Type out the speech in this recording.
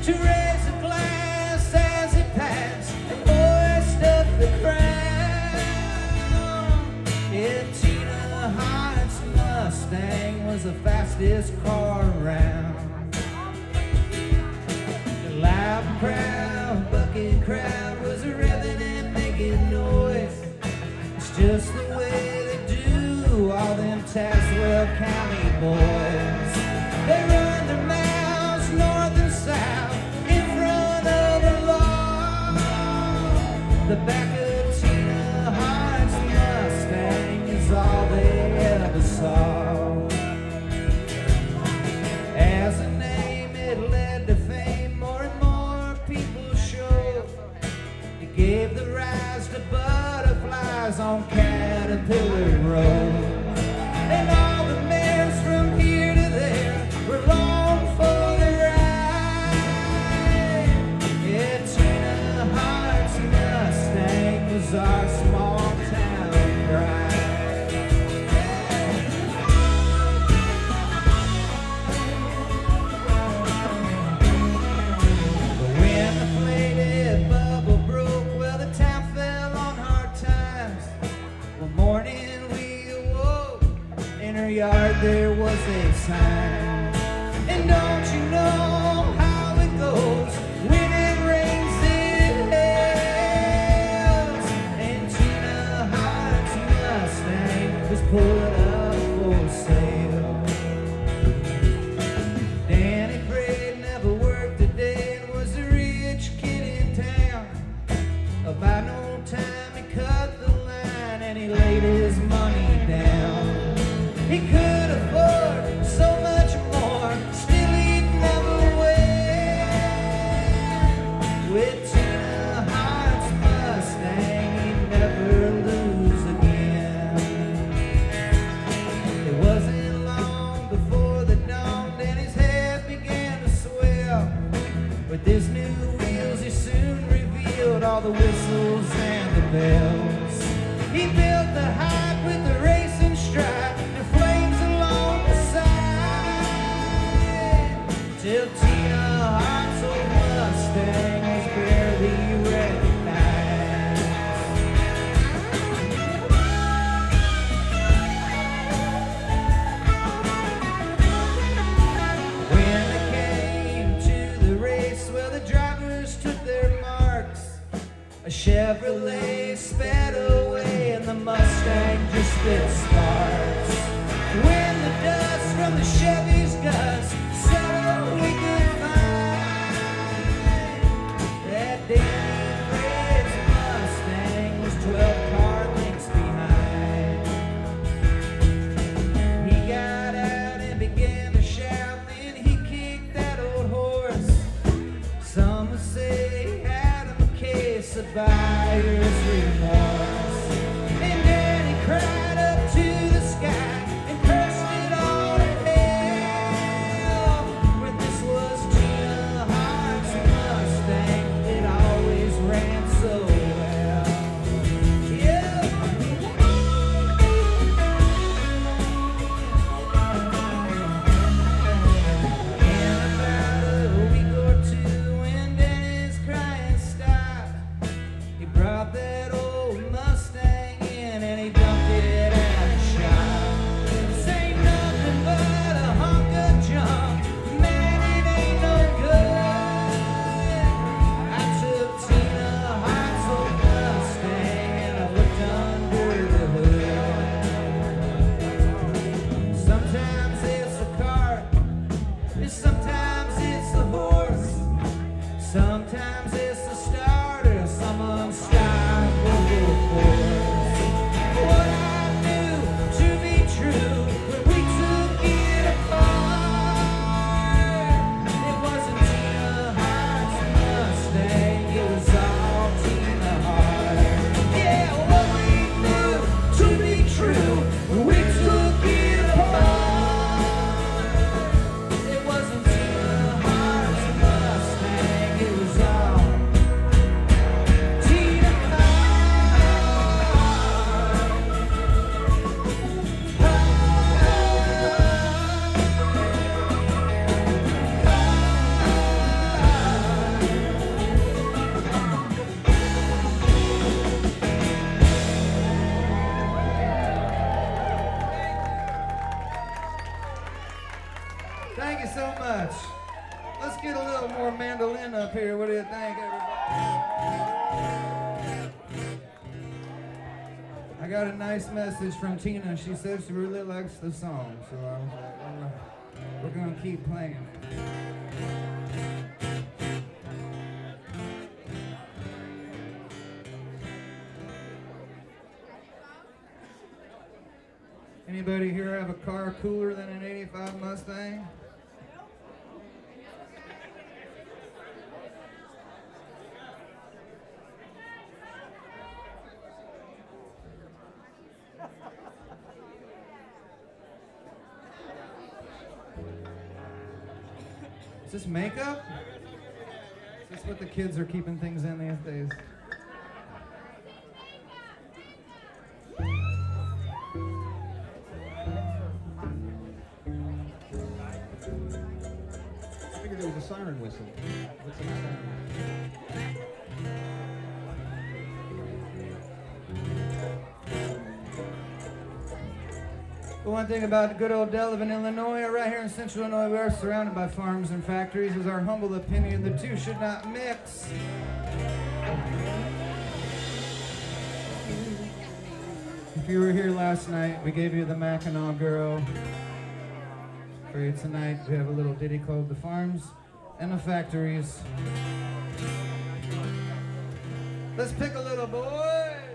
to raise a glass as it passed and hoist up the crown. Yeah, Tina Hart's Mustang was the fastest car around. The loud and proud bucket crowd was revving and making noise. It's just the way they do all them Tazewell County boys. They run their mouths north and south in front of the law. The back of Tina Hart's Mustang is all they ever saw. As a name it led to fame, more and more people showed. It gave the rise to butterflies on Caterpillar Road. And all the mares from here to there were long for the ride. Yeah, Tina Hart's Mustang was our small town pride. But when the flated bubble broke, well, the town fell on hard times. One morning we awoke, in her yard there was a sign. And don't you know how it goes? When it rains it hails. And Tina Hart's Mustang was put up for sale. Danny Braid never worked a day and was the rich kid in town. About no time he cut the line and he laid his money down. He could afford so much more, still he'd never win. With Tina Hart's Mustang, he'd never lose again. It wasn't long before the dawn and his head began to swell. With his new wheels, he soon revealed all the whistles and the bells. He built the hype with the racing stripe and flames along the side, till Tina Hart's old Mustang was barely recognized. When they came to the race, well, the drivers took their marks. A Chevrolet sped away and the Mustang just spit sparks. When the dust from the Chevy's gusts settled, we could find that Danny Braid's Mustang was 12 car lengths behind. He got out and began to shout, then he kicked that old horse. Some would say he had him a case of buyer's remorse. And Danny cried up to the sky and cursed it all to hell. When this was Tina Hart's Mustang, it always ran so well. Yeah. In about a week or two, when Danny's crying stopped, he brought that old Let's get a little more mandolin up here. What do you think, everybody? I got a nice message from Tina. She said she really likes the song, so I was like, all right, we're gonna keep playing. Anybody here have a car cooler than an 85 Mustang? Is this makeup? Is this what the kids are keeping things in these days? I figured there was a siren whistle. What's that siren? The one thing about good old Delavan, Illinois, right here in central Illinois, we are surrounded by farms and factories. Is our humble opinion, the two should not mix. If you were here last night, we gave you the Mackinac Girl. For you tonight, we have a little ditty called The Farms and the Factories. Let's pick a little boy.